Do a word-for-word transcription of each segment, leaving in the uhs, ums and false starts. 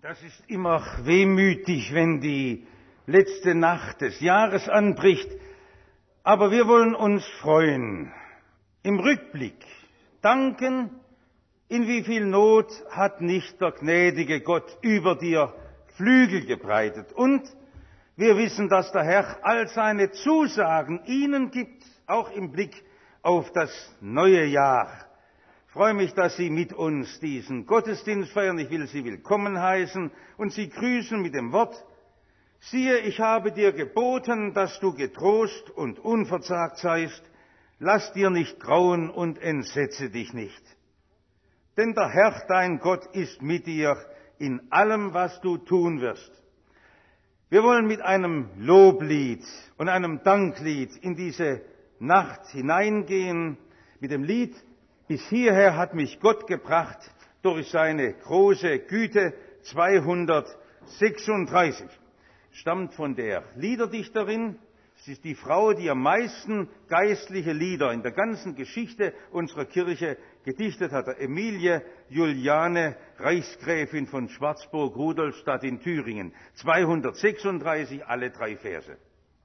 Das ist immer wehmütig, wenn die letzte Nacht des Jahres anbricht. Aber wir wollen uns freuen. Im Rückblick danken, in wie viel Not hat nicht der gnädige Gott über dir Flügel gebreitet. Und wir wissen, dass der Herr all seine Zusagen ihnen gibt, auch im Blick auf das neue Jahr. Ich freue mich, dass Sie mit uns diesen Gottesdienst feiern. Ich will Sie willkommen heißen und Sie grüßen mit dem Wort: Siehe, ich habe dir geboten, dass du getrost und unverzagt seist. Lass dir nicht grauen und entsetze dich nicht. Denn der Herr, dein Gott, ist mit dir in allem, was du tun wirst. Wir wollen mit einem Loblied und einem Danklied in diese Nacht hineingehen, mit dem Lied: Bis hierher hat mich Gott gebracht durch seine große Güte, zweihundertsechsunddreißig. Stammt von der Liederdichterin. Es ist die Frau, die am meisten geistliche Lieder in der ganzen Geschichte unserer Kirche gedichtet hat, Emilie Juliane, Reichsgräfin von Schwarzburg-Rudolstadt in Thüringen. zweihundertsechsunddreißig, alle drei Verse.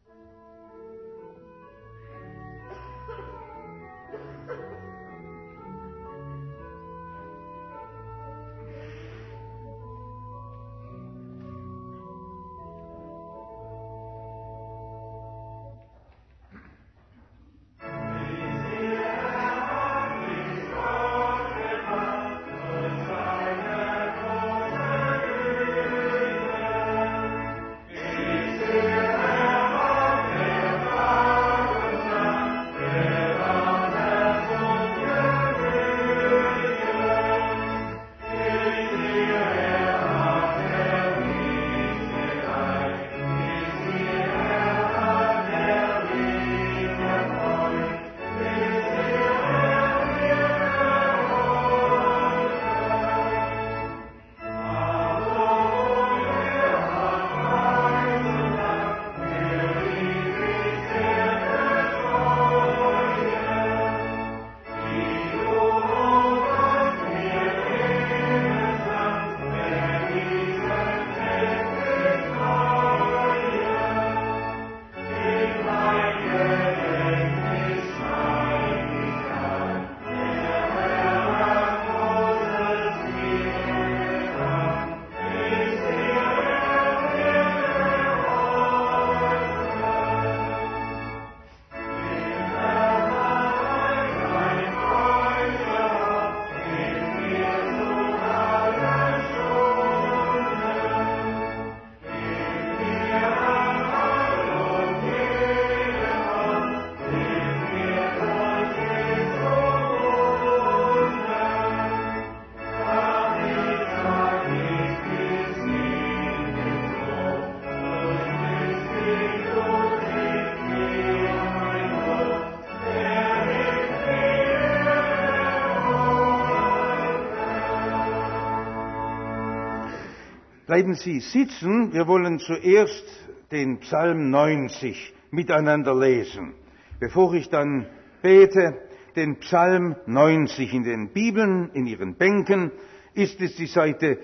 Bleiben Sie sitzen, wir wollen zuerst den Psalm neunzig miteinander lesen. Bevor ich dann bete, den Psalm neunzig in den Bibeln, in Ihren Bänken, ist es die Seite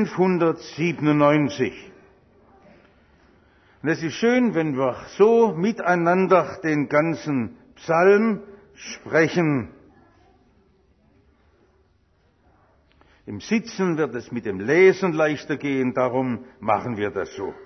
fünfhundertsiebenundneunzig. Und es ist schön, wenn wir so miteinander den ganzen Psalm sprechen. Im Sitzen wird es mit dem Lesen leichter gehen, darum machen wir das so.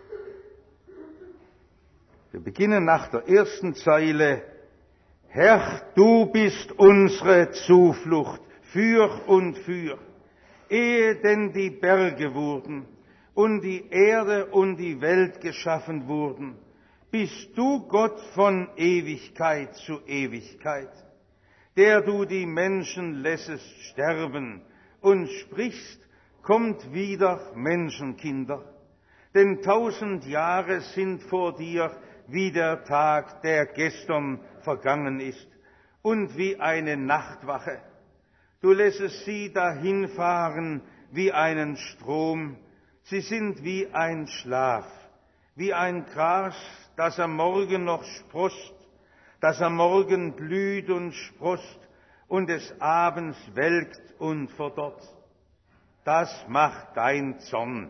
Wir beginnen nach der ersten Zeile: Herr, du bist unsere Zuflucht für und für, ehe denn die Berge wurden und die Erde und die Welt geschaffen wurden, bist du Gott von Ewigkeit zu Ewigkeit, der du die Menschen lässest sterben und sprichst, kommt wieder, Menschenkinder. Denn tausend Jahre sind vor dir wie der Tag, der gestern vergangen ist, und wie eine Nachtwache. Du lässest sie dahinfahren wie einen Strom. Sie sind wie ein Schlaf, wie ein Gras, das am Morgen noch sproßt, das am Morgen blüht und sproßt und des Abends welkt und verdorrt. Das macht dein Zorn,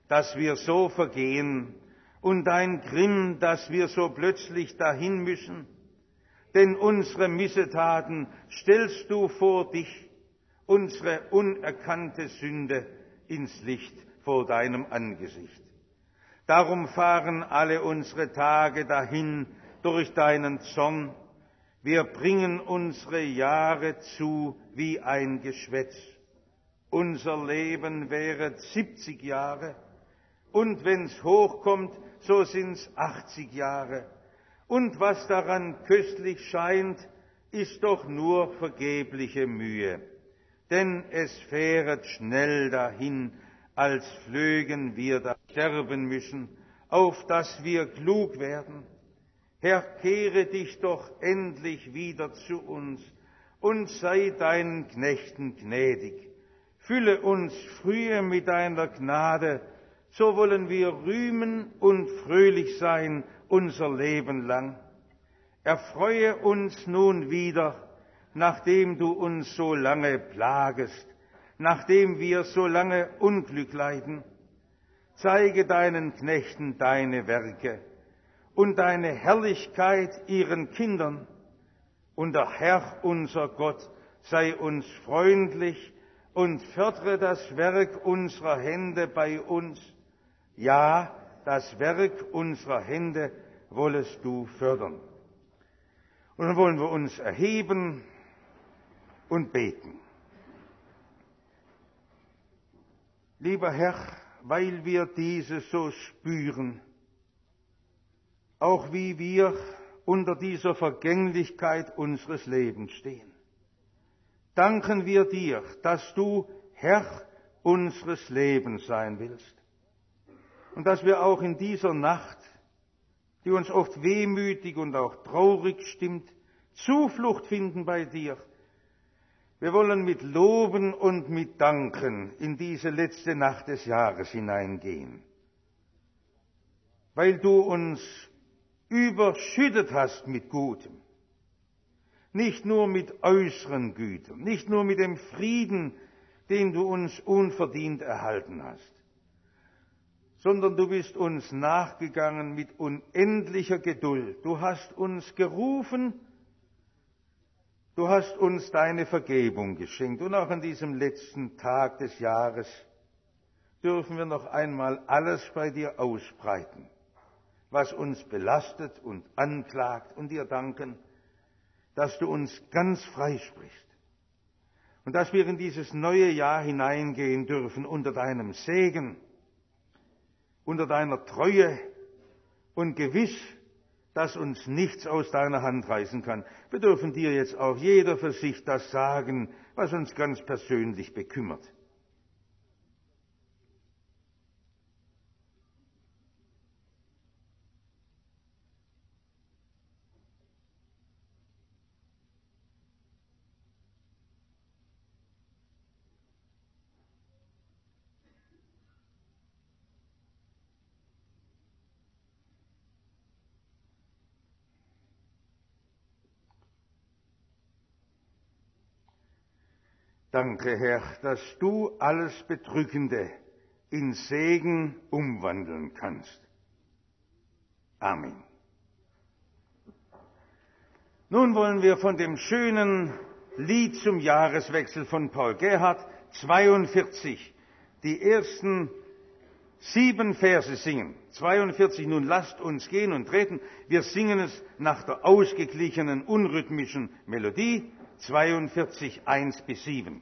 dass wir so vergehen, und dein Grimm, dass wir so plötzlich dahin müssen. Denn unsere Missetaten stellst du vor dich, unsere unerkannte Sünde ins Licht vor deinem Angesicht. Darum fahren alle unsere Tage dahin durch deinen Zorn. Wir bringen unsere Jahre zu wie ein Geschwätz. Unser Leben wäre siebzig Jahre, und wenn's hochkommt, so sind's achtzig Jahre. Und was daran köstlich scheint, ist doch nur vergebliche Mühe. Denn es fähret schnell dahin, als flögen wir da sterben müssen, auf dass wir klug werden. Herr, kehre dich doch endlich wieder zu uns und sei deinen Knechten gnädig. Fülle uns frühe mit deiner Gnade, so wollen wir rühmen und fröhlich sein unser Leben lang. Erfreue uns nun wieder, nachdem du uns so lange plagest, nachdem wir so lange Unglück leiden. Zeige deinen Knechten deine Werke und deine Herrlichkeit ihren Kindern. Und der Herr, unser Gott, sei uns freundlich und fördere das Werk unserer Hände bei uns. Ja, das Werk unserer Hände wollest du fördern. Und dann wollen wir uns erheben und beten. Lieber Herr, weil wir dieses so spüren, auch wie wir unter dieser Vergänglichkeit unseres Lebens stehen, danken wir dir, dass du Herr unseres Lebens sein willst. Und dass wir auch in dieser Nacht, die uns oft wehmütig und auch traurig stimmt, Zuflucht finden bei dir. Wir wollen mit Loben und mit Danken in diese letzte Nacht des Jahres hineingehen, weil du uns überschüttet hast mit Gutem, nicht nur mit äußeren Gütern, nicht nur mit dem Frieden, den du uns unverdient erhalten hast, sondern du bist uns nachgegangen mit unendlicher Geduld. Du hast uns gerufen, du hast uns deine Vergebung geschenkt. Und auch an diesem letzten Tag des Jahres dürfen wir noch einmal alles bei dir ausbreiten, was uns belastet und anklagt, und dir danken, dass du uns ganz freisprichst und dass wir in dieses neue Jahr hineingehen dürfen unter deinem Segen, unter deiner Treue und gewiss, dass uns nichts aus deiner Hand reißen kann. Wir dürfen dir jetzt auch jeder für sich das sagen, was uns ganz persönlich bekümmert. Danke, Herr, dass du alles Bedrückende in Segen umwandeln kannst. Amen. Nun wollen wir von dem schönen Lied zum Jahreswechsel von Paul Gerhardt zweiundvierzig, die ersten sieben Verse singen. zweiundvierzig, nun lasst uns gehen und treten. Wir singen es nach der ausgeglichenen, unrhythmischen Melodie. zweiundvierzig, eins bis sieben.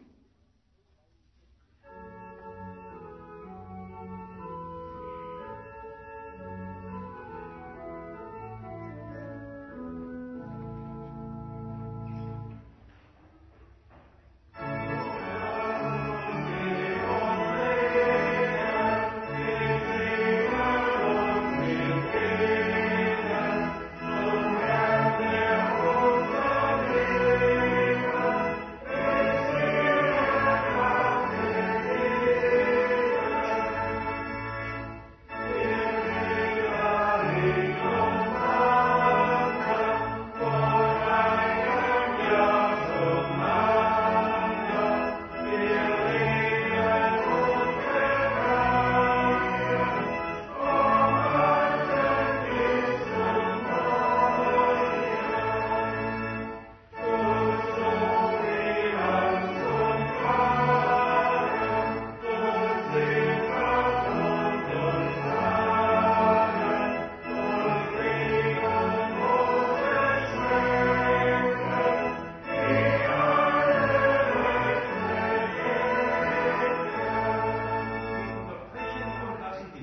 Thank you.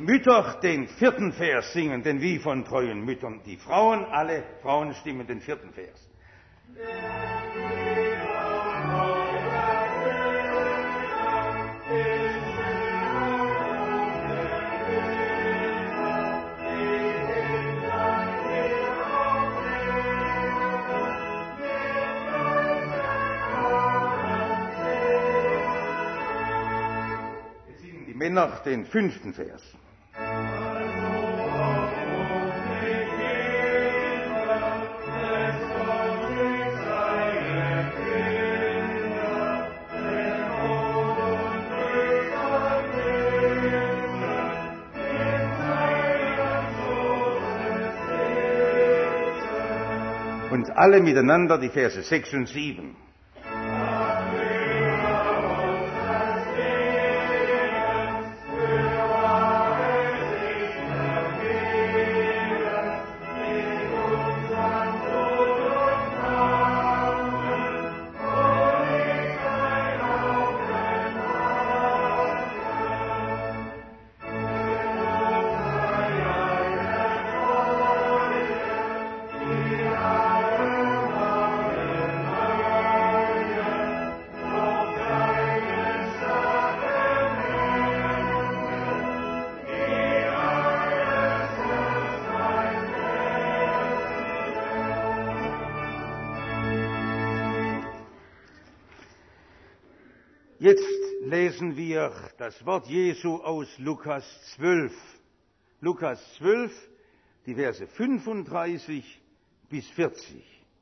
Mütter den vierten Vers singen, denn wie von treuen Müttern. Die Frauen, alle Frauen stimmen den vierten Vers. Männer den fünften Vers. Und alle miteinander die Verse sechs und sieben. Jetzt lesen wir das Wort Jesu aus Lukas zwölf. Lukas zwölf, die Verse fünfunddreißig bis vierzig.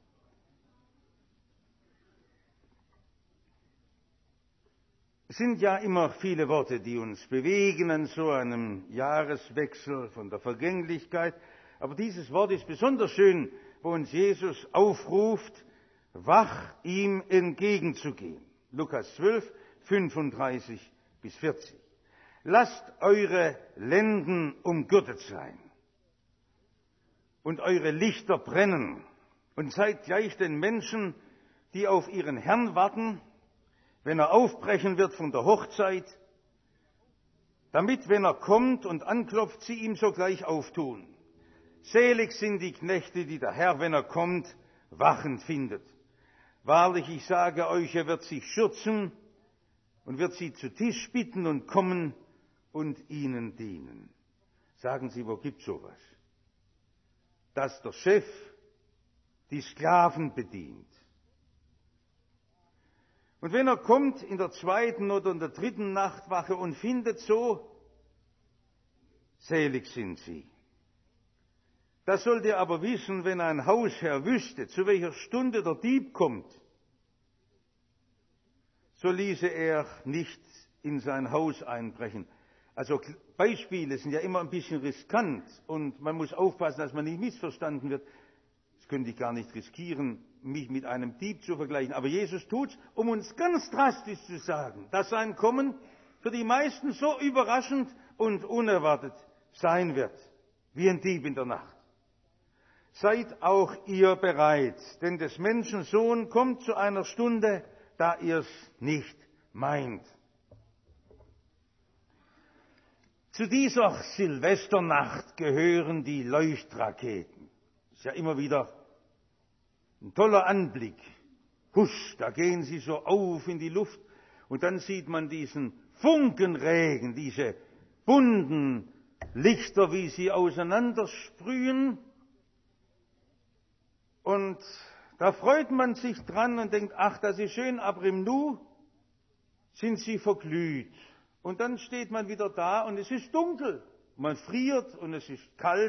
Es sind ja immer viele Worte, die uns bewegen an so einem Jahreswechsel von der Vergänglichkeit. Aber dieses Wort ist besonders schön, wo uns Jesus aufruft, wach ihm entgegenzugehen. Lukas zwölf, fünfunddreißig bis vierzig. Lasst eure Lenden umgürtet sein und eure Lichter brennen und seid gleich den Menschen, die auf ihren Herrn warten, wenn er aufbrechen wird von der Hochzeit, damit, wenn er kommt und anklopft, sie ihm sogleich auftun. Selig sind die Knechte, die der Herr, wenn er kommt, wachend findet. Wahrlich, ich sage euch, er wird sich schürzen und wird sie zu Tisch bitten und kommen und ihnen dienen. Sagen Sie, wo gibt's sowas? Dass der Chef die Sklaven bedient. Und wenn er kommt in der zweiten oder in der dritten Nachtwache und findet so, selig sind sie. Das sollt ihr aber wissen, wenn ein Hausherr wüsste, zu welcher Stunde der Dieb kommt, so ließe er nicht in sein Haus einbrechen. Also Beispiele sind ja immer ein bisschen riskant und man muss aufpassen, dass man nicht missverstanden wird. Das könnte ich gar nicht riskieren, mich mit einem Dieb zu vergleichen. Aber Jesus tut's, um uns ganz drastisch zu sagen, dass sein Kommen für die meisten so überraschend und unerwartet sein wird, wie ein Dieb in der Nacht. Seid auch ihr bereit, denn des Menschen Sohn kommt zu einer Stunde, da ihr's nicht meint. Zu dieser Silvesternacht gehören die Leuchtraketen. Ist ja immer wieder ein toller Anblick. Husch, da gehen sie so auf in die Luft und dann sieht man diesen Funkenregen, diese bunten Lichter, wie sie auseinandersprühen. Und da freut man sich dran und denkt, ach, das ist schön, aber im Nu sind sie verglüht. Und dann steht man wieder da und es ist dunkel. Man friert und es ist kalt.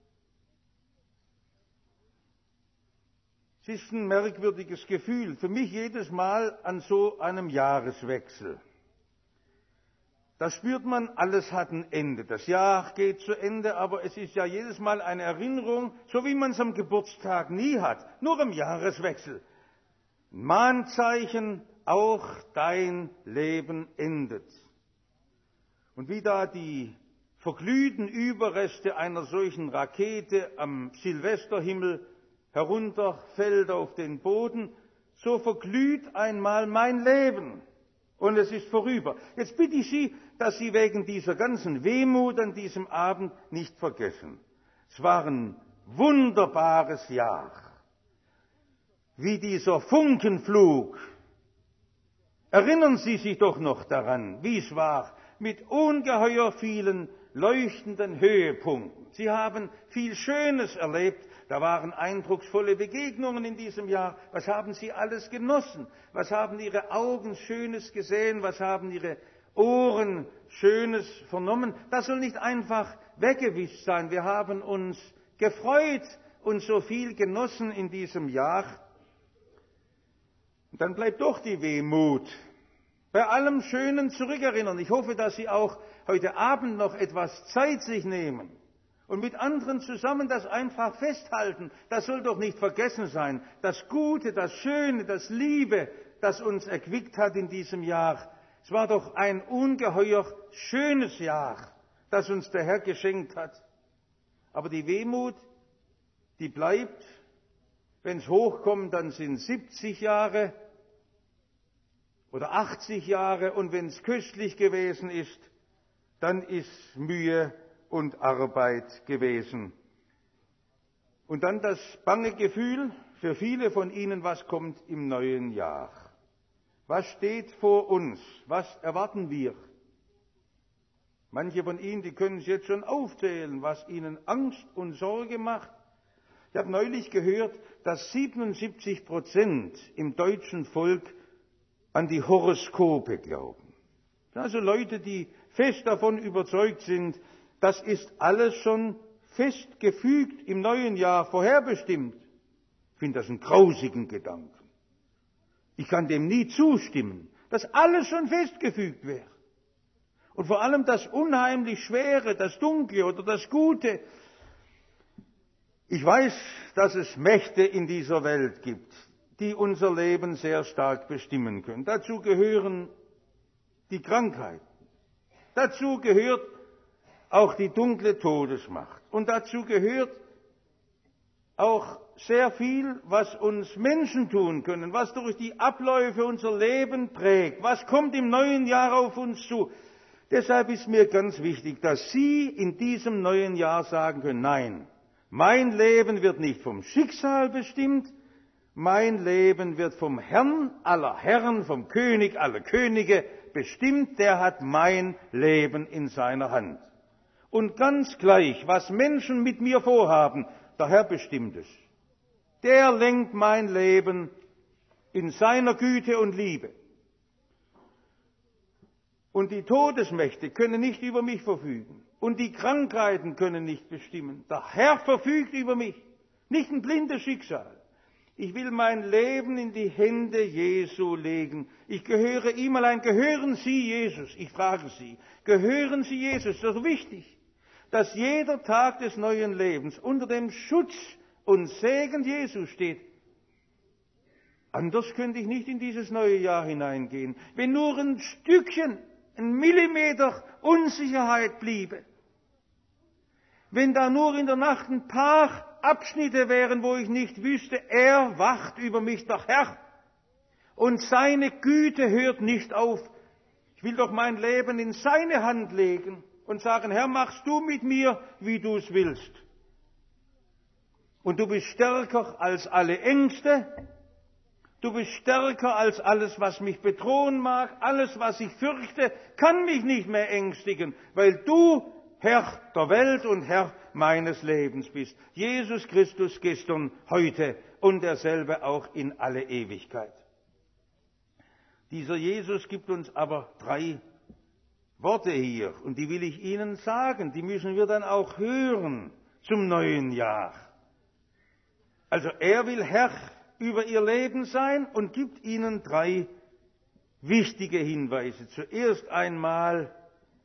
Es ist ein merkwürdiges Gefühl. Für mich jedes Mal an so einem Jahreswechsel. Da spürt man, alles hat ein Ende. Das Jahr geht zu Ende, aber es ist ja jedes Mal eine Erinnerung, so wie man es am Geburtstag nie hat, nur am Jahreswechsel. Ein Mahnzeichen, auch dein Leben endet. Und wie da die verglühten Überreste einer solchen Rakete am Silvesterhimmel herunterfällt auf den Boden, so verglüht einmal mein Leben. und es ist vorüber. Jetzt bitte ich Sie, dass Sie wegen dieser ganzen Wehmut an diesem Abend nicht vergessen. Es war ein wunderbares Jahr. Wie dieser Funkenflug. Erinnern Sie sich doch noch daran, wie es war, mit ungeheuer vielen leuchtenden Höhepunkten. Sie haben viel Schönes erlebt, da waren eindrucksvolle Begegnungen in diesem Jahr. Was haben Sie alles genossen? Was haben Ihre Augen Schönes gesehen? Was haben Ihre Ohren Schönes vernommen? Das soll nicht einfach weggewischt sein. Wir haben uns gefreut und so viel genossen in diesem Jahr. Und dann bleibt doch die Wehmut. Bei allem Schönen zurückerinnern. Ich hoffe, dass Sie auch heute Abend noch etwas Zeit sich nehmen und mit anderen zusammen das einfach festhalten. Das soll doch nicht vergessen sein. Das Gute, das Schöne, das Liebe, das uns erquickt hat in diesem Jahr. Es war doch ein ungeheuer schönes Jahr, das uns der Herr geschenkt hat. Aber die Wehmut, die bleibt. Wenn es hochkommt, dann sind siebzig Jahre oder achtzig Jahre, und wenn es köstlich gewesen ist, dann ist Mühe und Arbeit gewesen. Und dann das bange Gefühl für viele von Ihnen, was kommt im neuen Jahr? Was steht vor uns? Was erwarten wir? Manche von Ihnen, die können es jetzt schon aufzählen, was ihnen Angst und Sorge macht. Ich habe neulich gehört, dass siebenundsiebzig Prozent im deutschen Volk an die Horoskope glauben. Also Leute, die fest davon überzeugt sind, das ist alles schon festgefügt, im neuen Jahr vorherbestimmt. Ich finde das einen grausigen Gedanken. Ich kann dem nie zustimmen, dass alles schon festgefügt wäre. Und vor allem das unheimlich Schwere, das Dunkle oder das Gute. Ich weiß, dass es Mächte in dieser Welt gibt, die unser Leben sehr stark bestimmen können. Dazu gehören die Krankheiten. Dazu gehört auch die dunkle Todesmacht. Und dazu gehört auch sehr viel, was uns Menschen tun können, was durch die Abläufe unser Leben prägt. Was kommt im neuen Jahr auf uns zu? Deshalb ist mir ganz wichtig, dass Sie in diesem neuen Jahr sagen können, nein, mein Leben wird nicht vom Schicksal bestimmt, mein Leben wird vom Herrn aller Herren, vom König aller Könige bestimmt, der hat mein Leben in seiner Hand. Und ganz gleich, was Menschen mit mir vorhaben, der Herr bestimmt es. Der lenkt mein Leben in seiner Güte und Liebe. Und die Todesmächte können nicht über mich verfügen. Und die Krankheiten können nicht bestimmen. Der Herr verfügt über mich, nicht ein blindes Schicksal. Ich will mein Leben in die Hände Jesu legen. Ich gehöre ihm allein. Gehören Sie Jesus? Ich frage Sie. Gehören Sie Jesus? Das ist wichtig, dass jeder Tag des neuen Lebens unter dem Schutz und Segen Jesu steht. Anders könnte ich nicht in dieses neue Jahr hineingehen. Wenn nur ein Stückchen, ein Millimeter Unsicherheit bliebe. Wenn da nur in der Nacht ein paar Abschnitte wären, wo ich nicht wüsste, er wacht über mich, der Herr. Und seine Güte hört nicht auf. Ich will doch mein Leben in seine Hand legen und sagen, Herr, machst du mit mir, wie du es willst. Und du bist stärker als alle Ängste. Du bist stärker als alles, was mich bedrohen mag. Alles, was ich fürchte, kann mich nicht mehr ängstigen, weil du Herr der Welt und Herr meines Lebens bist. Jesus Christus gestern, heute und derselbe auch in alle Ewigkeit. Dieser Jesus gibt uns aber drei Worte hier und die will ich Ihnen sagen. Die müssen wir dann auch hören zum neuen Jahr. Also er will Herr über Ihr Leben sein und gibt Ihnen drei wichtige Hinweise. Zuerst einmal: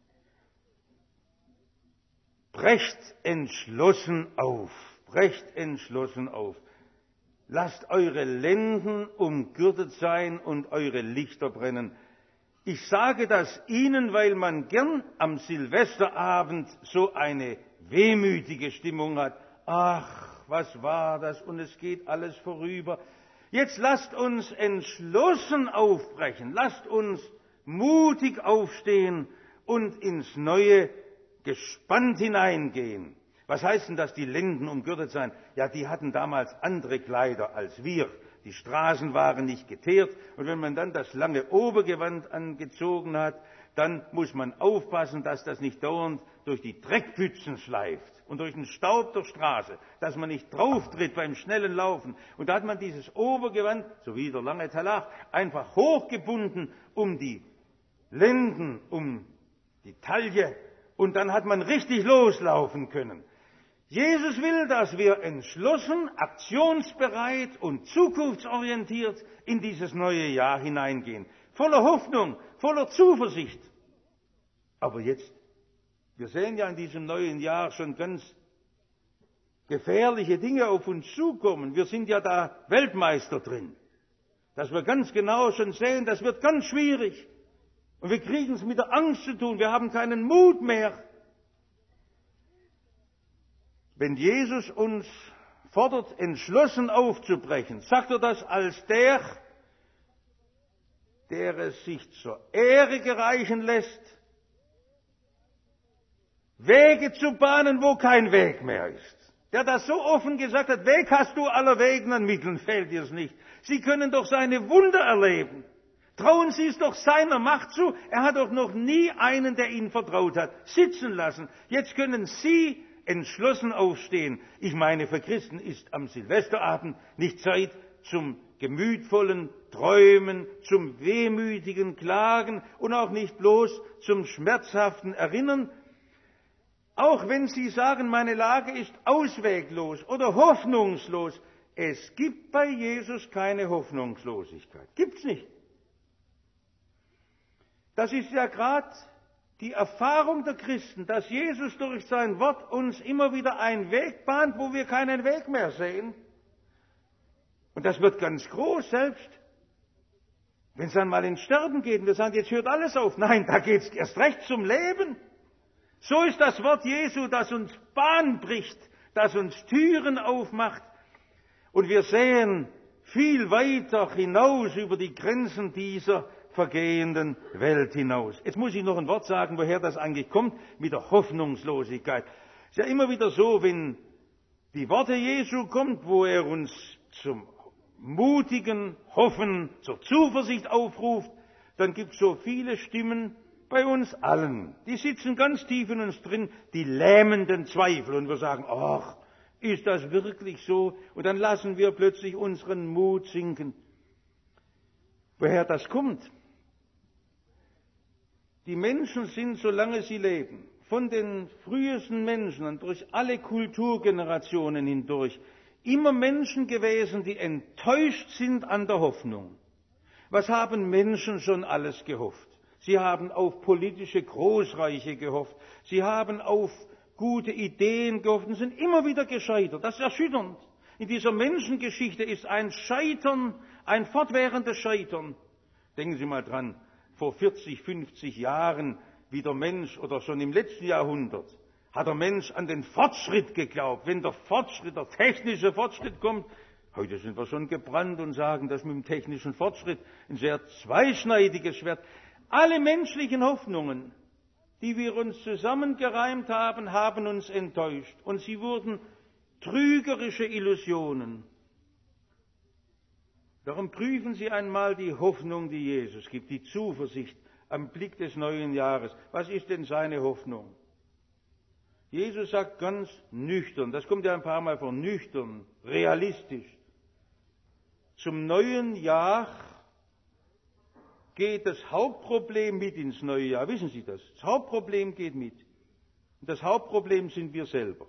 Brecht entschlossen auf, brecht entschlossen auf. Lasst eure Lenden umgürtet sein und eure Lichter brennen. Ich sage das Ihnen, weil man gern am Silvesterabend so eine wehmütige Stimmung hat. Ach, was war das? Und es geht alles vorüber. Jetzt lasst uns entschlossen aufbrechen. Lasst uns mutig aufstehen und ins Neue gespannt hineingehen. Was heißt denn das, die Lenden umgürtet sein? Ja, die hatten damals andere Kleider als wir. Die Straßen waren nicht geteert. Und wenn man dann das lange Obergewand angezogen hat, dann muss man aufpassen, dass das nicht dauernd durch die Dreckpfützen schleift und durch den Staub der Straße, dass man nicht drauftritt beim schnellen Laufen. Und da hat man dieses Obergewand, so wie der lange Talach, einfach hochgebunden um die Lenden, um die Taille. Und dann hat man richtig loslaufen können. Jesus will, dass wir entschlossen, aktionsbereit und zukunftsorientiert in dieses neue Jahr hineingehen. Voller Hoffnung, voller Zuversicht. Aber jetzt, wir sehen ja in diesem neuen Jahr schon ganz gefährliche Dinge auf uns zukommen. Wir sind ja da Weltmeister drin. Dass wir ganz genau schon sehen, das wird ganz schwierig. Und wir kriegen es mit der Angst zu tun. Wir haben keinen Mut mehr. Wenn Jesus uns fordert, entschlossen aufzubrechen, sagt er das als der, der es sich zur Ehre gereichen lässt, Wege zu bahnen, wo kein Weg mehr ist. Der das so offen gesagt hat, Weg hast du aller Wegen, an Mitteln fehlt dir's nicht. Sie können doch seine Wunder erleben. Trauen Sie es doch seiner Macht zu. Er hat doch noch nie einen, der Ihnen vertraut hat, sitzen lassen. Jetzt können Sie entschlossen aufstehen. Ich meine, für Christen ist am Silvesterabend nicht Zeit zum gemütvollen Träumen, zum wehmütigen Klagen und auch nicht bloß zum schmerzhaften Erinnern. Auch wenn Sie sagen, meine Lage ist ausweglos oder hoffnungslos, es gibt bei Jesus keine Hoffnungslosigkeit. Gibt's nicht. Das ist ja gerade die Erfahrung der Christen, dass Jesus durch sein Wort uns immer wieder einen Weg bahnt, wo wir keinen Weg mehr sehen. Und das wird ganz groß selbst. Wenn es dann mal ins Sterben geht und wir sagen, jetzt hört alles auf. Nein, da geht es erst recht zum Leben. So ist das Wort Jesu, das uns Bahn bricht, das uns Türen aufmacht. Und wir sehen viel weiter hinaus über die Grenzen dieser vergehenden Welt hinaus. Jetzt muss ich noch ein Wort sagen, woher das eigentlich kommt, mit der Hoffnungslosigkeit. Es ist ja immer wieder so, wenn die Worte Jesu kommt, wo er uns zum mutigen Hoffen, zur Zuversicht aufruft, dann gibt es so viele Stimmen bei uns allen. Die sitzen ganz tief in uns drin, die lähmenden Zweifel. Und wir sagen, ach, ist das wirklich so? Und dann lassen wir plötzlich unseren Mut sinken. Woher das kommt? Die Menschen sind, solange sie leben, von den frühesten Menschen und durch alle Kulturgenerationen hindurch, immer Menschen gewesen, die enttäuscht sind an der Hoffnung. Was haben Menschen schon alles gehofft? Sie haben auf politische Großreiche gehofft. Sie haben auf gute Ideen gehofft und sind immer wieder gescheitert. Das ist erschütternd. In dieser Menschengeschichte ist ein Scheitern, ein fortwährendes Scheitern. Denken Sie mal dran, vor vierzig, fünfzig Jahren, wie der Mensch, oder schon im letzten Jahrhundert, hat der Mensch an den Fortschritt geglaubt. Wenn der Fortschritt, der technische Fortschritt kommt, heute sind wir schon gebrannt und sagen, das mit dem technischen Fortschritt ein sehr zweischneidiges Schwert. Alle menschlichen Hoffnungen, die wir uns zusammengereimt haben, haben uns enttäuscht. Und sie wurden trügerische Illusionen. Darum prüfen Sie einmal die Hoffnung, die Jesus gibt, die Zuversicht am Blick des neuen Jahres. Was ist denn seine Hoffnung? Jesus sagt ganz nüchtern, das kommt ja ein paar Mal vor, nüchtern, realistisch. Zum neuen Jahr geht das Hauptproblem mit ins neue Jahr. Wissen Sie das? Das Hauptproblem geht mit. Und das Hauptproblem sind wir selber.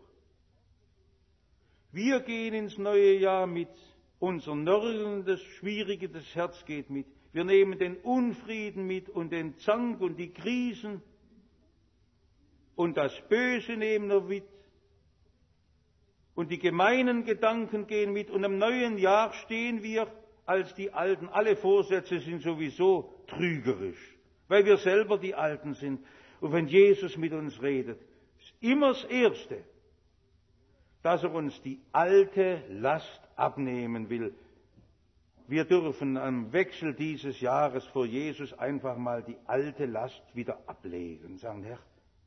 Wir gehen ins neue Jahr mit. Unser nörgelndes, schwieriges Herz geht mit. Wir nehmen den Unfrieden mit und den Zank und die Krisen. Und das Böse nehmen wir mit. Und die gemeinen Gedanken gehen mit. Und im neuen Jahr stehen wir als die Alten. Alle Vorsätze sind sowieso trügerisch, weil wir selber die Alten sind. Und wenn Jesus mit uns redet, ist immer das Erste, dass er uns die alte Last abnehmen will. Wir dürfen am Wechsel dieses Jahres vor Jesus einfach mal die alte Last wieder ablegen und sagen, Herr,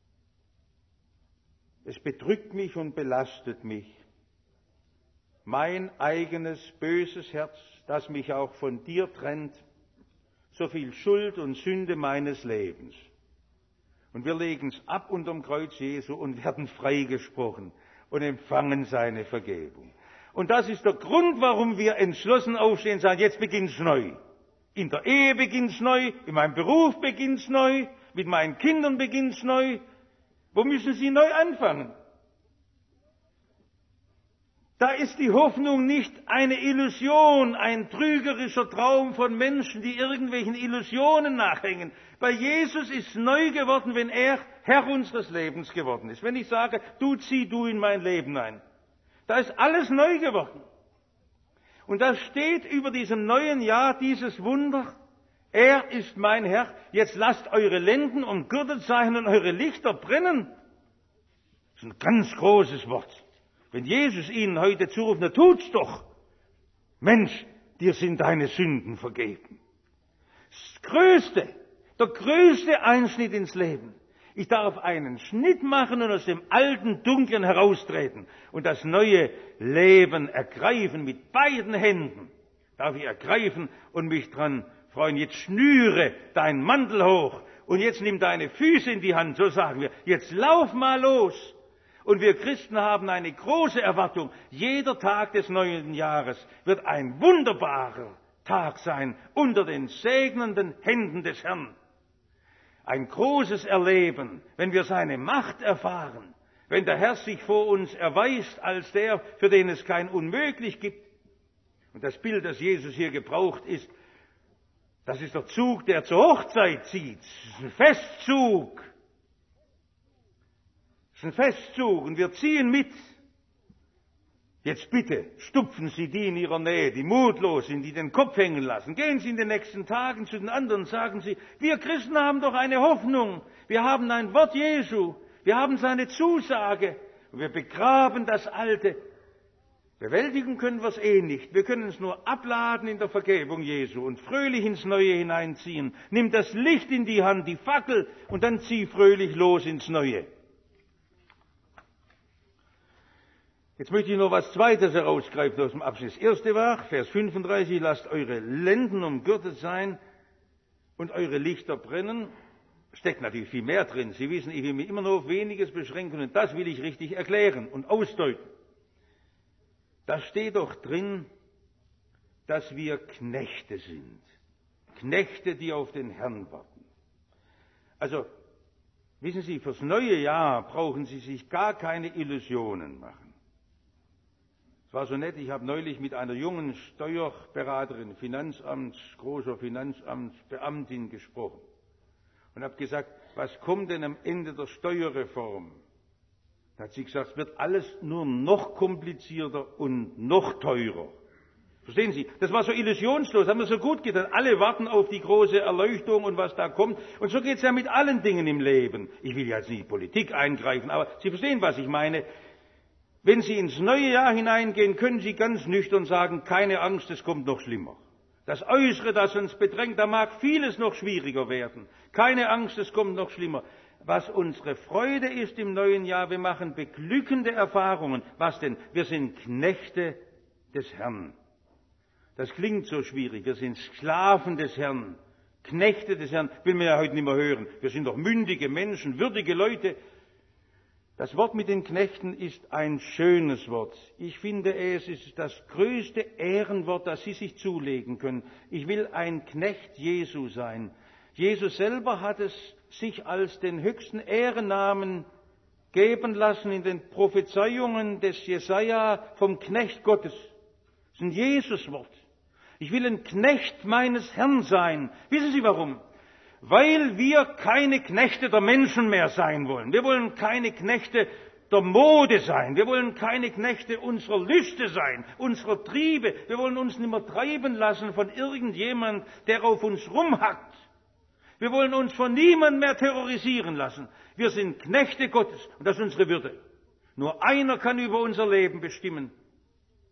es bedrückt mich und belastet mich, mein eigenes böses Herz, das mich auch von dir trennt, so viel Schuld und Sünde meines Lebens. Und wir legen es ab unterm Kreuz Jesu und werden freigesprochen und empfangen seine Vergebung. Und das ist der Grund, warum wir entschlossen aufstehen und sagen, jetzt beginnt's neu. In der Ehe beginnt's neu, in meinem Beruf beginnt's neu, mit meinen Kindern beginnt's neu. Wo müssen sie neu anfangen? Da ist die Hoffnung nicht eine Illusion, ein trügerischer Traum von Menschen, die irgendwelchen Illusionen nachhängen. Bei Jesus ist neu geworden, wenn er Herr unseres Lebens geworden ist. Wenn ich sage, du zieh du in mein Leben ein. Da ist alles neu geworden. Und da steht über diesem neuen Jahr dieses Wunder, er ist mein Herr, jetzt lasst eure Lenden umgürtet sein und eure Lichter brennen. Das ist ein ganz großes Wort. Wenn Jesus ihnen heute zuruft, na tut's doch. Mensch, dir sind deine Sünden vergeben. Das Größte, der größte Einschnitt ins Leben. Ich darf einen Schnitt machen und aus dem alten Dunklen heraustreten und das neue Leben ergreifen mit beiden Händen. Darf ich ergreifen und mich dran freuen. Jetzt schnüre deinen Mantel hoch und jetzt nimm deine Füße in die Hand, so sagen wir. Jetzt lauf mal los. Und wir Christen haben eine große Erwartung. Jeder Tag des neuen Jahres wird ein wunderbarer Tag sein unter den segnenden Händen des Herrn. Ein großes Erleben, wenn wir seine Macht erfahren, wenn der Herr sich vor uns erweist als der, für den es kein Unmöglich gibt. Und das Bild, das Jesus hier gebraucht, ist, das ist der Zug, der zur Hochzeit zieht. Das ist ein Festzug. Das ist ein Festzug und wir ziehen mit. Jetzt bitte, stupfen Sie die in Ihrer Nähe, die mutlos sind, die den Kopf hängen lassen. Gehen Sie in den nächsten Tagen zu den anderen und sagen Sie, wir Christen haben doch eine Hoffnung. Wir haben ein Wort Jesu. Wir haben seine Zusage. Und wir begraben das Alte. Bewältigen können wir es eh nicht. Wir können es nur abladen in der Vergebung Jesu und fröhlich ins Neue hineinziehen. Nimm das Licht in die Hand, die Fackel, und dann zieh fröhlich los ins Neue. Jetzt möchte ich noch was Zweites herausgreifen aus dem Abschnitt. Das erste war, Vers fünfunddreißig, lasst eure Lenden umgürtet sein und eure Lichter brennen. Steckt natürlich viel mehr drin. Sie wissen, ich will mich immer nur auf weniges beschränken und das will ich richtig erklären und ausdeuten. Da steht doch drin, dass wir Knechte sind. Knechte, die auf den Herrn warten. Also, wissen Sie, fürs neue Jahr brauchen Sie sich gar keine Illusionen machen. Es war so nett, ich habe neulich mit einer jungen Steuerberaterin, Finanzamts, großer Finanzamtsbeamtin gesprochen und habe gesagt, was kommt denn am Ende der Steuerreform? Da hat sie gesagt, es wird alles nur noch komplizierter und noch teurer. Verstehen Sie? Das war so illusionslos, haben wir so gut getan. Alle warten auf die große Erleuchtung und was da kommt. Und so geht es ja mit allen Dingen im Leben. Ich will jetzt nicht in die Politik eingreifen, aber Sie verstehen, was ich meine. Wenn Sie ins neue Jahr hineingehen, können Sie ganz nüchtern sagen, keine Angst, es kommt noch schlimmer. Das Äußere, das uns bedrängt, da mag vieles noch schwieriger werden. Keine Angst, es kommt noch schlimmer. Was unsere Freude ist im neuen Jahr, wir machen beglückende Erfahrungen. Was denn? Wir sind Knechte des Herrn. Das klingt so schwierig. Wir sind Sklaven des Herrn, Knechte des Herrn. Will man ja heute nicht mehr hören. Wir sind doch mündige Menschen, würdige Leute. Das Wort mit den Knechten ist ein schönes Wort. Ich finde, es ist das größte Ehrenwort, das Sie sich zulegen können. Ich will ein Knecht Jesu sein. Jesus selber hat es sich als den höchsten Ehrennamen geben lassen in den Prophezeiungen des Jesaja vom Knecht Gottes. Das ist ein Jesuswort. Ich will ein Knecht meines Herrn sein. Wissen Sie warum? Weil wir keine Knechte der Menschen mehr sein wollen. Wir wollen keine Knechte der Mode sein. Wir wollen keine Knechte unserer Lüste sein, unserer Triebe. Wir wollen uns nicht mehr treiben lassen von irgendjemand, der auf uns rumhackt. Wir wollen uns von niemandem mehr terrorisieren lassen. Wir sind Knechte Gottes und das ist unsere Würde. Nur einer kann über unser Leben bestimmen.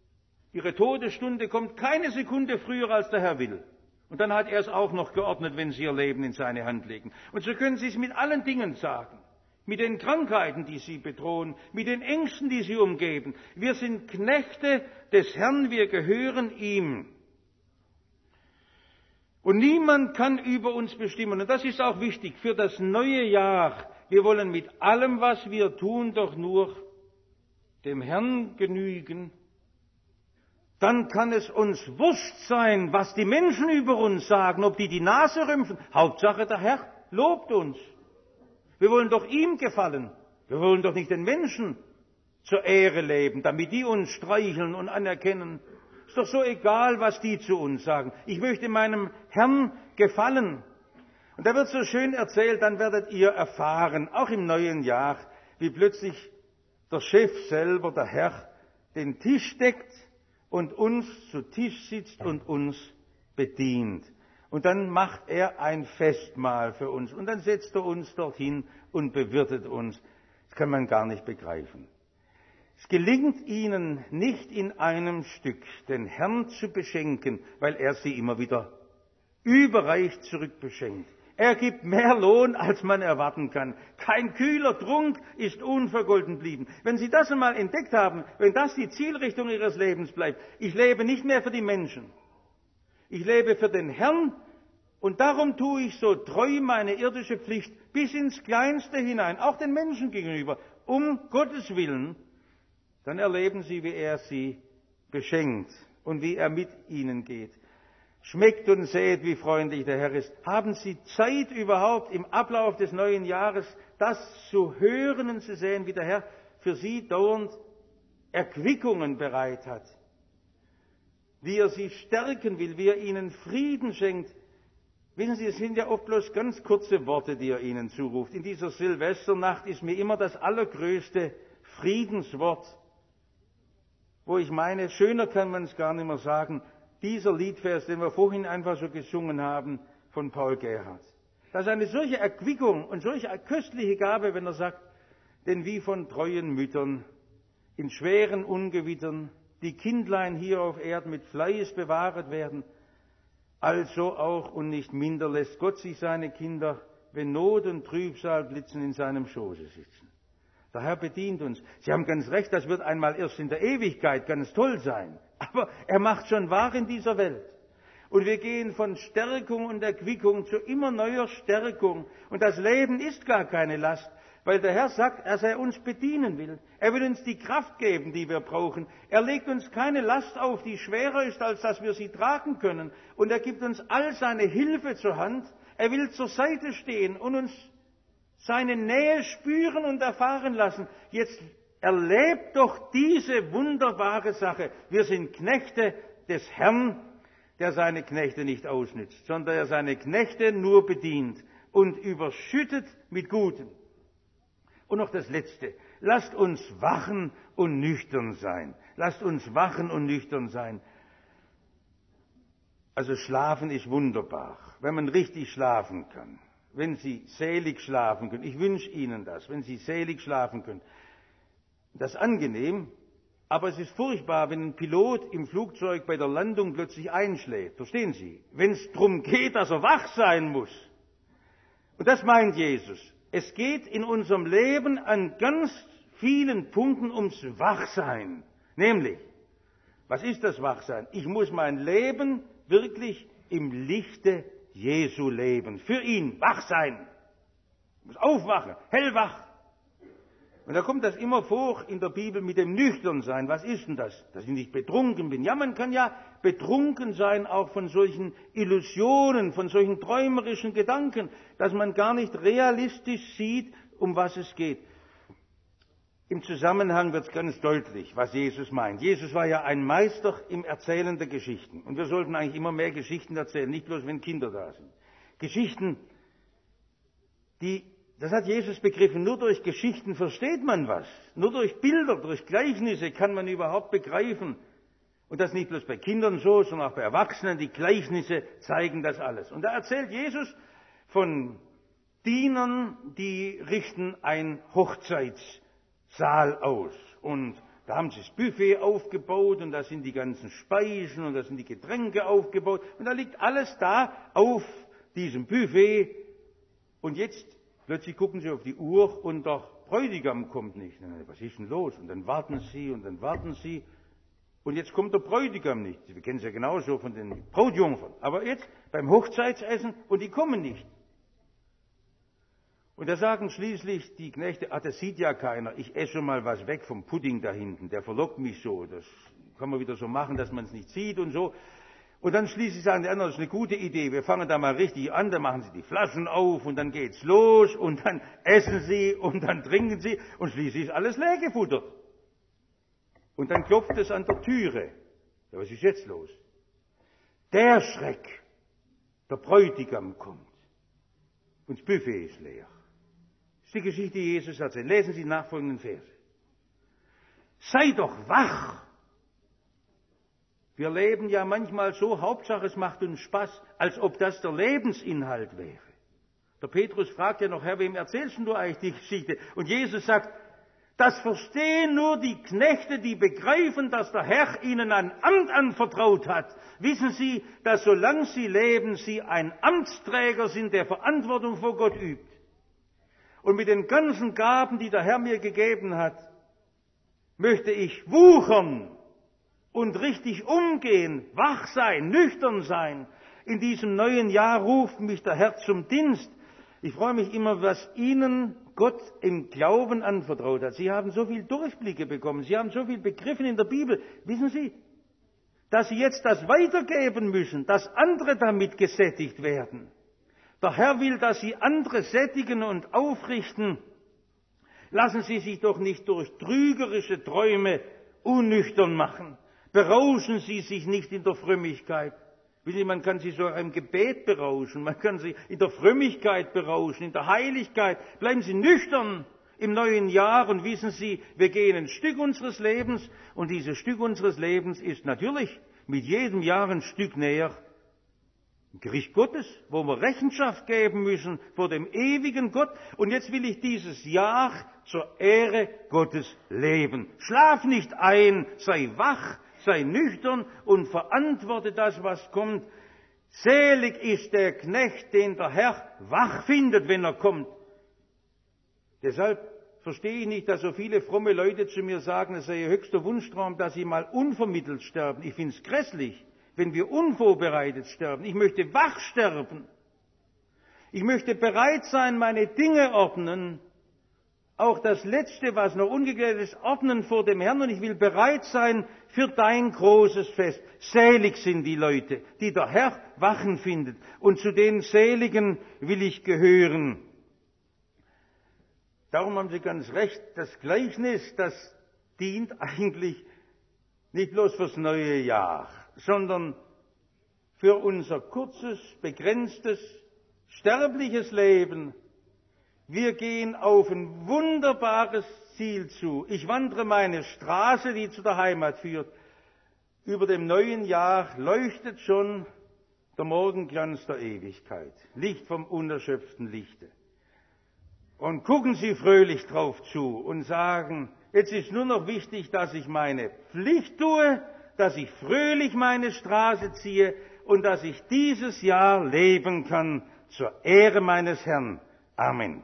Ihre Todesstunde kommt keine Sekunde früher, als der Herr will. Und dann hat er es auch noch geordnet, wenn Sie Ihr Leben in seine Hand legen. Und so können Sie es mit allen Dingen sagen. Mit den Krankheiten, die Sie bedrohen, mit den Ängsten, die Sie umgeben. Wir sind Knechte des Herrn, wir gehören ihm. Und niemand kann über uns bestimmen. Und das ist auch wichtig für das neue Jahr. Wir wollen mit allem, was wir tun, doch nur dem Herrn genügen. Dann kann es uns wurscht sein, was die Menschen über uns sagen, ob die die Nase rümpfen. Hauptsache, der Herr lobt uns. Wir wollen doch ihm gefallen. Wir wollen doch nicht den Menschen zur Ehre leben, damit die uns streicheln und anerkennen. Ist doch so egal, was die zu uns sagen. Ich möchte meinem Herrn gefallen. Und da wird so schön erzählt, dann werdet ihr erfahren, auch im neuen Jahr, wie plötzlich der Chef selber, der Herr, den Tisch deckt und uns zu Tisch sitzt und uns bedient. Und dann macht er ein Festmahl für uns. Und dann setzt er uns dorthin und bewirtet uns. Das kann man gar nicht begreifen. Es gelingt ihnen nicht in einem Stück, den Herrn zu beschenken, weil er sie immer wieder überreich zurückbeschenkt. Er gibt mehr Lohn, als man erwarten kann. Kein kühler Trunk ist unvergolten blieben. Wenn Sie das einmal entdeckt haben, wenn das die Zielrichtung Ihres Lebens bleibt, ich lebe nicht mehr für die Menschen. Ich lebe für den Herrn und darum tue ich so treu meine irdische Pflicht bis ins Kleinste hinein, auch den Menschen gegenüber, um Gottes Willen. Dann erleben Sie, wie er sie beschenkt und wie er mit ihnen geht. Schmeckt und seht, wie freundlich der Herr ist. Haben Sie Zeit überhaupt im Ablauf des neuen Jahres, das zu hören und zu sehen, wie der Herr für Sie dauernd Erquickungen bereit hat? Wie er sie stärken will, wie er ihnen Frieden schenkt. Wissen Sie, es sind ja oft bloß ganz kurze Worte, die er ihnen zuruft. In dieser Silvesternacht ist mir immer das allergrößte Friedenswort, wo ich meine, schöner kann man es gar nicht mehr sagen, dieser Liedvers, den wir vorhin einfach so gesungen haben, von Paul Gerhardt. Das ist eine solche Erquickung und solche köstliche Gabe, wenn er sagt, denn wie von treuen Müttern in schweren Ungewittern die Kindlein hier auf Erden mit Fleiß bewahret werden, also auch und nicht minder lässt Gott sich seine Kinder, wenn Not und Trübsal blitzen, in seinem Schoße sitzen. Der Herr bedient uns. Sie haben ganz recht, das wird einmal erst in der Ewigkeit ganz toll sein. Aber er macht schon wahr in dieser Welt. Und wir gehen von Stärkung und Erquickung zu immer neuer Stärkung. Und das Leben ist gar keine Last, weil der Herr sagt, dass er uns bedienen will. Er will uns die Kraft geben, die wir brauchen. Er legt uns keine Last auf, die schwerer ist, als dass wir sie tragen können. Und er gibt uns all seine Hilfe zur Hand. Er will zur Seite stehen und uns seine Nähe spüren und erfahren lassen. Jetzt erlebt doch diese wunderbare Sache. Wir sind Knechte des Herrn, der seine Knechte nicht ausnützt, sondern der seine Knechte nur bedient und überschüttet mit Gutem. Und noch das Letzte. Lasst uns wachen und nüchtern sein. Lasst uns wachen und nüchtern sein. Also schlafen ist wunderbar, wenn man richtig schlafen kann. Wenn Sie selig schlafen können. Ich wünsche Ihnen das, wenn Sie selig schlafen können. Das ist angenehm, aber es ist furchtbar, wenn ein Pilot im Flugzeug bei der Landung plötzlich einschläft. Verstehen Sie? Wenn es darum geht, dass er wach sein muss. Und das meint Jesus. Es geht in unserem Leben an ganz vielen Punkten ums Wachsein. Nämlich, was ist das Wachsein? Ich muss mein Leben wirklich im Lichte Jesu leben. Für ihn wach sein. Ich muss aufwachen, hellwach. Und da kommt das immer vor in der Bibel mit dem Nüchternsein. Was ist denn das? Dass ich nicht betrunken bin. Ja, man kann ja betrunken sein auch von solchen Illusionen, von solchen träumerischen Gedanken, dass man gar nicht realistisch sieht, um was es geht. Im Zusammenhang wird es ganz deutlich, was Jesus meint. Jesus war ja ein Meister im Erzählen der Geschichten. Und wir sollten eigentlich immer mehr Geschichten erzählen, nicht bloß, wenn Kinder da sind. Geschichten, die, das hat Jesus begriffen, nur durch Geschichten versteht man was. Nur durch Bilder, durch Gleichnisse kann man überhaupt begreifen. Und das nicht bloß bei Kindern so, sondern auch bei Erwachsenen. Die Gleichnisse zeigen das alles. Und da erzählt Jesus von Dienern, die richten ein Hochzeits Saal aus. Und Da haben sie das Buffet aufgebaut und da sind die ganzen Speisen und da sind die Getränke aufgebaut und da liegt alles da auf diesem Buffet. Und jetzt plötzlich gucken sie auf die Uhr und der Bräutigam kommt nicht. Was ist denn los? Und dann warten sie und dann warten sie. Und jetzt kommt der Bräutigam nicht. Wir kennen es ja genauso von den Brautjungfern. Aber jetzt beim Hochzeitsessen und die kommen nicht. Und da sagen schließlich die Knechte, ah, das sieht ja keiner, ich esse schon mal was weg vom Pudding da hinten, der verlockt mich so, das kann man wieder so machen, dass man es nicht sieht und so. Und dann schließlich sagen die anderen, das ist eine gute Idee, wir fangen da mal richtig an, dann machen sie die Flaschen auf und dann geht's los und dann essen sie und dann trinken sie und schließlich ist alles leer gefuttert. Und dann klopft es an der Türe. Ja, was ist jetzt los? Der Schreck, der Bräutigam kommt und das Buffet ist leer. Das ist die Geschichte, die Jesus erzählt. Lesen Sie die nachfolgenden Verse. Sei doch wach! Wir leben ja manchmal so, Hauptsache es macht uns Spaß, als ob das der Lebensinhalt wäre. Der Petrus fragt ja noch, Herr, wem erzählst du eigentlich die Geschichte? Und Jesus sagt, das verstehen nur die Knechte, die begreifen, dass der Herr ihnen ein Amt anvertraut hat. Wissen Sie, dass solange sie leben, sie ein Amtsträger sind, der Verantwortung vor Gott übt. Und mit den ganzen Gaben, die der Herr mir gegeben hat, möchte ich wuchern und richtig umgehen, wach sein, nüchtern sein. In diesem neuen Jahr ruft mich der Herr zum Dienst. Ich freue mich immer, was Ihnen Gott im Glauben anvertraut hat. Sie haben so viel Durchblicke bekommen, Sie haben so viel begriffen in der Bibel. Wissen Sie, dass Sie jetzt das weitergeben müssen, dass andere damit gesättigt werden. Der Herr will, dass Sie andere sättigen und aufrichten. Lassen Sie sich doch nicht durch trügerische Träume unnüchtern machen. Berauschen Sie sich nicht in der Frömmigkeit. Wissen Sie, man kann sich so im Gebet berauschen, man kann sich in der Frömmigkeit berauschen, in der Heiligkeit. Bleiben Sie nüchtern im neuen Jahr und wissen Sie, wir gehen ein Stück unseres Lebens und dieses Stück unseres Lebens ist natürlich mit jedem Jahr ein Stück näher im Gericht Gottes, wo wir Rechenschaft geben müssen vor dem ewigen Gott. Und jetzt will ich dieses Jahr zur Ehre Gottes leben. Schlaf nicht ein, sei wach, sei nüchtern und verantworte das, was kommt. Selig ist der Knecht, den der Herr wach findet, wenn er kommt. Deshalb verstehe ich nicht, dass so viele fromme Leute zu mir sagen, es sei ihr höchster Wunschtraum, dass sie mal unvermittelt sterben. Ich finde es grässlich, wenn wir unvorbereitet sterben. Ich möchte wach sterben. Ich möchte bereit sein, meine Dinge ordnen. Auch das Letzte, was noch ungeklärt ist, ordnen vor dem Herrn. Und ich will bereit sein für dein großes Fest. Selig sind die Leute, die der Herr wachen findet. Und zu den Seligen will ich gehören. Darum haben Sie ganz recht, das Gleichnis, das dient eigentlich nicht bloß fürs neue Jahr, sondern für unser kurzes, begrenztes, sterbliches Leben. Wir gehen auf ein wunderbares Ziel zu. Ich wandere meine Straße, die zu der Heimat führt. Über dem neuen Jahr leuchtet schon der Morgenglanz der Ewigkeit, Licht vom unerschöpften Lichte. Und gucken Sie fröhlich drauf zu und sagen, jetzt ist nur noch wichtig, dass ich meine Pflicht tue, dass ich fröhlich meine Straße ziehe und dass ich dieses Jahr leben kann zur Ehre meines Herrn. Amen.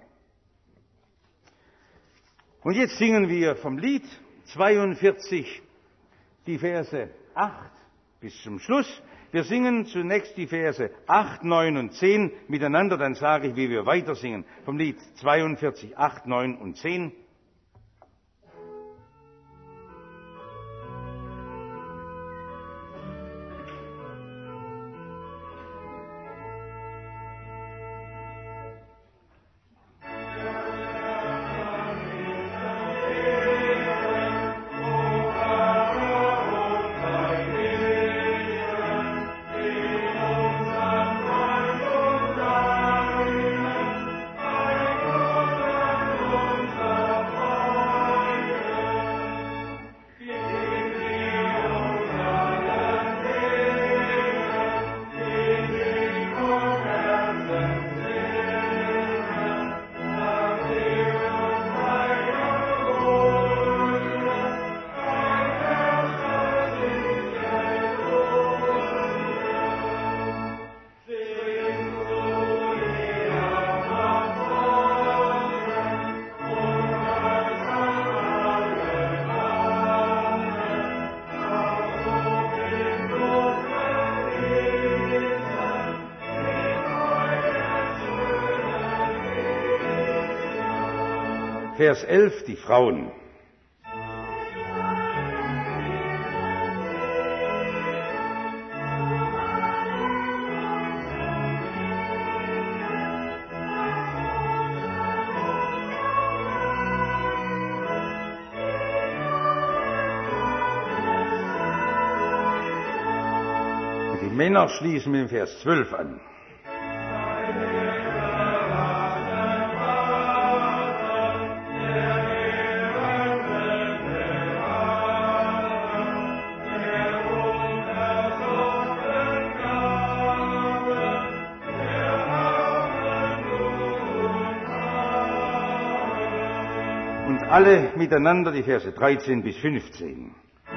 Und jetzt singen wir vom Lied zweiundvierzig die Verse acht bis zum Schluss. Wir singen zunächst die Verse acht, neun und zehn miteinander, dann sage ich, wie wir weiter singen. Vom Lied zweiundvierzig, acht, neun und zehn. Unser Vers elf, die Frauen. Die Männer schließen mit dem Vers zwölf an. Und alle miteinander die Verse dreizehn bis fünfzehn.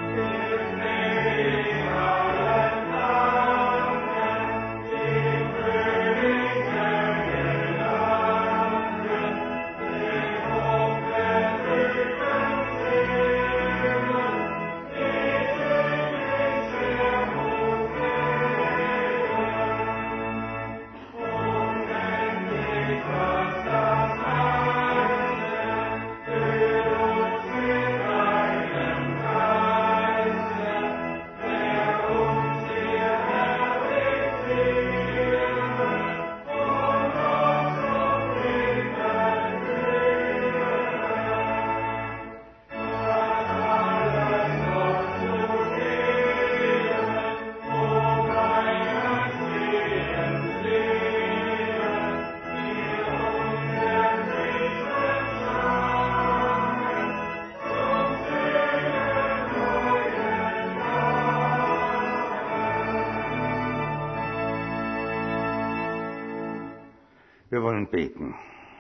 Wir wollen beten.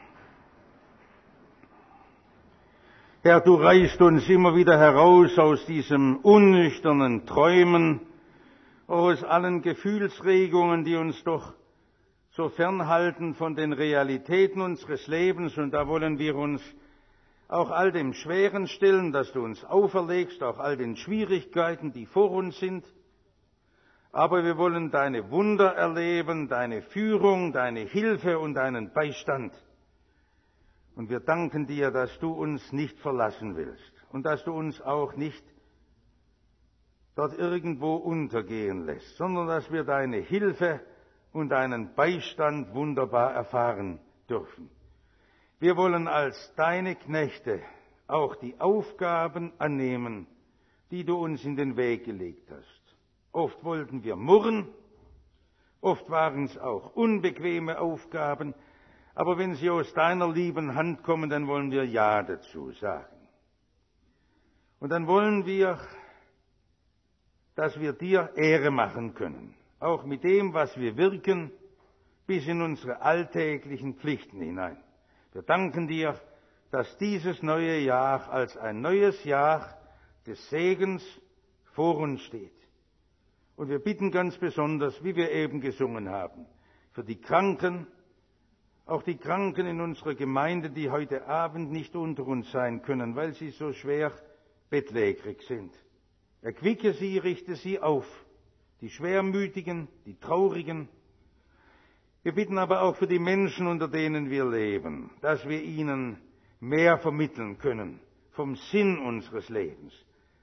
Herr, du reißt uns immer wieder heraus aus diesem unnüchternen Träumen, aus allen Gefühlsregungen, die uns doch so fernhalten von den Realitäten unseres Lebens. Und da wollen wir uns auch all dem Schweren stellen, das du uns auferlegst, auch all den Schwierigkeiten, die vor uns sind. Aber wir wollen deine Wunder erleben, deine Führung, deine Hilfe und deinen Beistand. Und wir danken dir, dass du uns nicht verlassen willst und dass du uns auch nicht dort irgendwo untergehen lässt, sondern dass wir deine Hilfe und deinen Beistand wunderbar erfahren dürfen. Wir wollen als deine Knechte auch die Aufgaben annehmen, die du uns in den Weg gelegt hast. Oft wollten wir murren, oft waren es auch unbequeme Aufgaben, aber wenn sie aus deiner lieben Hand kommen, dann wollen wir Ja dazu sagen. Und dann wollen wir, dass wir dir Ehre machen können, auch mit dem, was wir wirken, bis in unsere alltäglichen Pflichten hinein. Wir danken dir, dass dieses neue Jahr als ein neues Jahr des Segens vor uns steht. Und wir bitten ganz besonders, wie wir eben gesungen haben, für die Kranken, auch die Kranken in unserer Gemeinde, die heute Abend nicht unter uns sein können, weil sie so schwer bettlägerig sind. Erquicke sie, richte sie auf, die Schwermütigen, die Traurigen. Wir bitten aber auch für die Menschen, unter denen wir leben, dass wir ihnen mehr vermitteln können vom Sinn unseres Lebens.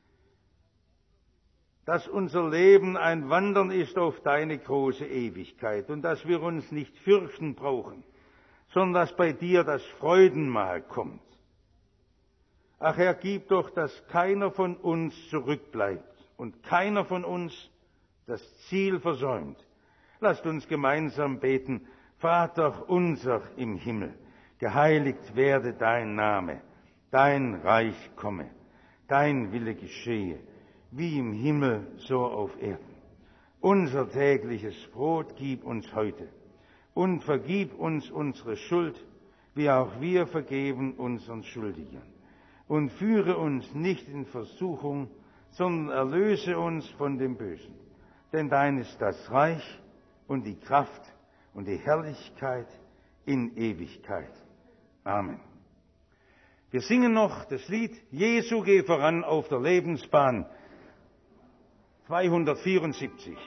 Dass unser Leben ein Wandern ist auf deine große Ewigkeit und dass wir uns nicht fürchten brauchen, sondern dass bei dir das Freudenmahl kommt. Ach Herr, gib doch, dass keiner von uns zurückbleibt und keiner von uns das Ziel versäumt. Lasst uns gemeinsam beten: Vater unser im Himmel, geheiligt werde dein Name, dein Reich komme, dein Wille geschehe, wie im Himmel, so auf Erden. Unser tägliches Brot gib uns heute und vergib uns unsere Schuld, wie auch wir vergeben unseren Schuldigern. Und führe uns nicht in Versuchung, sondern erlöse uns von dem Bösen. Denn dein ist das Reich und die Kraft und die Herrlichkeit in Ewigkeit. Amen. Wir singen noch das Lied Jesu, geh voran auf der Lebensbahn, zweihundertvierundsiebzig.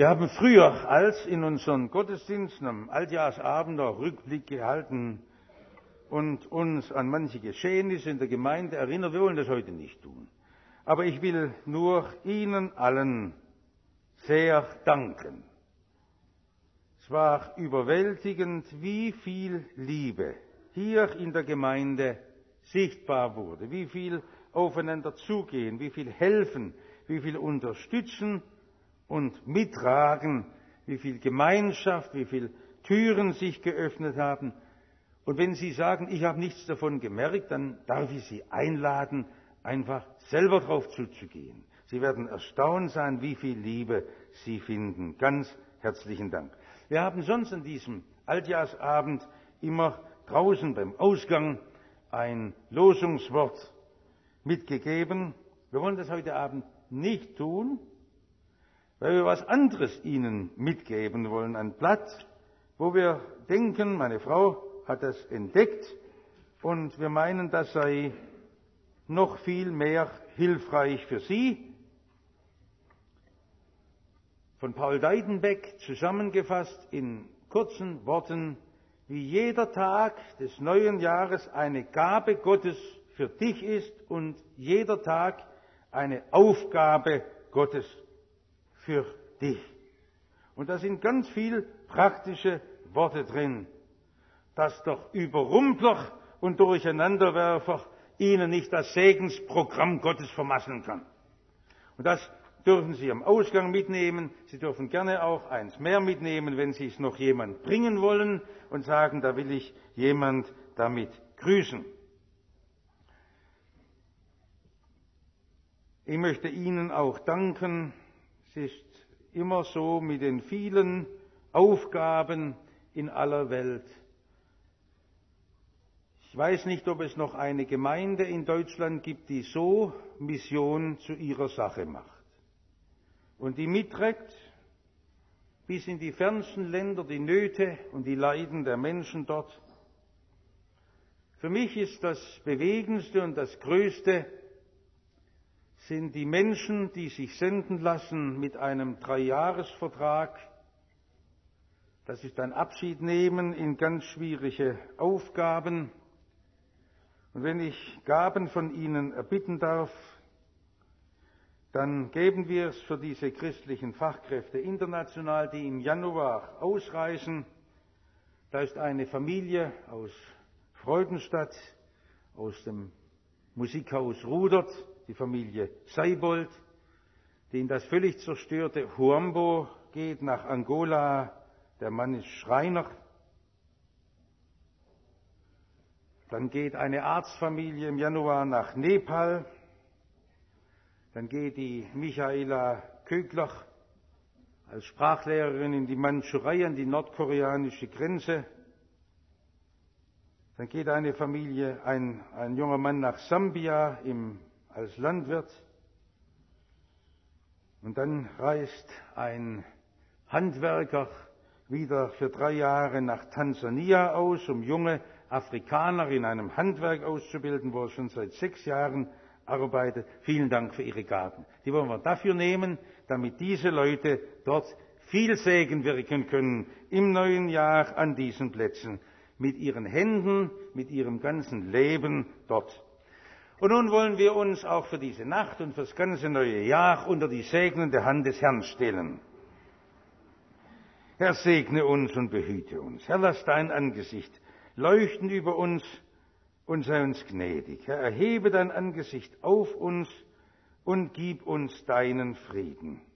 Wir haben früher als in unseren Gottesdiensten am Altjahrsabend auch Rückblick gehalten und uns an manche Geschehnisse in der Gemeinde erinnert. Wir wollen das heute nicht tun. Aber ich will nur Ihnen allen sehr danken. Es war überwältigend, wie viel Liebe hier in der Gemeinde sichtbar wurde, wie viel aufeinander zugehen, wie viel helfen, wie viel unterstützen und mittragen, wie viel Gemeinschaft, wie viel Türen sich geöffnet haben. Und wenn Sie sagen, ich habe nichts davon gemerkt, dann darf ich Sie einladen, einfach selber drauf zuzugehen. Sie werden erstaunt sein, wie viel Liebe Sie finden. Ganz herzlichen Dank. Wir haben sonst an diesem Altjahrsabend immer draußen beim Ausgang ein Losungswort mitgegeben. Wir wollen das heute Abend nicht tun, weil wir was anderes Ihnen mitgeben wollen. Ein Blatt, wo wir denken, meine Frau hat das entdeckt und wir meinen, das sei noch viel mehr hilfreich für Sie. Von Paul Deidenbeck zusammengefasst in kurzen Worten: Wie jeder Tag des neuen Jahres eine Gabe Gottes für dich ist und jeder Tag eine Aufgabe Gottes für dich. Und da sind ganz viel praktische Worte drin, dass doch Überrumpler und Durcheinanderwerfer Ihnen nicht das Segensprogramm Gottes vermasseln kann. Und das dürfen Sie am Ausgang mitnehmen. Sie dürfen gerne auch eins mehr mitnehmen, wenn Sie es noch jemand bringen wollen und sagen, da will ich jemand damit grüßen. Ich möchte Ihnen auch danken. Es ist immer so mit den vielen Aufgaben in aller Welt. Ich weiß nicht, ob es noch eine Gemeinde in Deutschland gibt, die so Mission zu ihrer Sache macht und die mitträgt bis in die fernsten Länder die Nöte und die Leiden der Menschen dort. Für mich ist das Bewegendste und das Größte sind die Menschen, die sich senden lassen mit einem Dreijahresvertrag. Das ist ein Abschied nehmen in ganz schwierige Aufgaben. Und wenn ich Gaben von Ihnen erbitten darf, dann geben wir es für diese christlichen Fachkräfte international, die im Januar ausreisen. Da ist eine Familie aus Freudenstadt, aus dem Musikhaus Rudert, die Familie Seibold, die in das völlig zerstörte Huambo geht, nach Angola. Der Mann ist Schreiner. Dann geht eine Arztfamilie im Januar nach Nepal. Dann geht die Michaela Kögler als Sprachlehrerin in die Mandschurei, an die nordkoreanische Grenze. Dann geht eine Familie, ein, ein junger Mann nach Sambia im, als Landwirt. Und dann reist ein Handwerker wieder für drei Jahre nach Tansania aus, um junge Afrikaner in einem Handwerk auszubilden, wo er schon seit sechs Jahren arbeitet. Vielen Dank für Ihre Gaben. Die wollen wir dafür nehmen, damit diese Leute dort viel Segen wirken können im neuen Jahr an diesen Plätzen. Mit ihren Händen, mit ihrem ganzen Leben dort. Und nun wollen wir uns auch für diese Nacht und für das ganze neue Jahr unter die segnende Hand des Herrn stellen. Herr, segne uns und behüte uns. Herr, lass dein Angesicht leuchten über uns und sei uns gnädig. Herr, erhebe dein Angesicht auf uns und gib uns deinen Frieden.